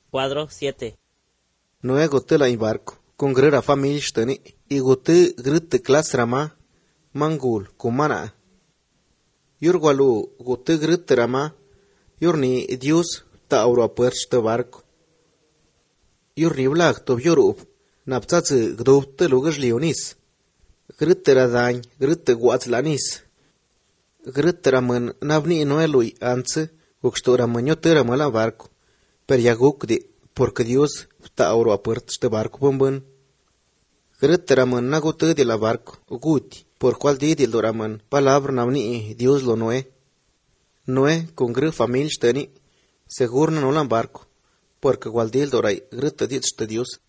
Cuadro 7. Noé gote la barco, con grera familj stani, y gote grite klas rama, mangul, kumana. Yurgualu gote grite rama, yurni Dios ta auro apuerch te barco. Yurni blag to byorub, naptatze gdobte lugas leonis. Grite radañ, grite guatzlanis. Grite ramen nabni noelui anse, uxtora manyote la barco. Per yaguk de, porque Dios ta auro apuerch te barco bomben. Grite ramen nagote de la barco, guti, por cual di del doramen, palabra nabni Dios lo Noé. Noé con gre familj teni, seguro no la barco, porque cual di el doray, grite de Dios.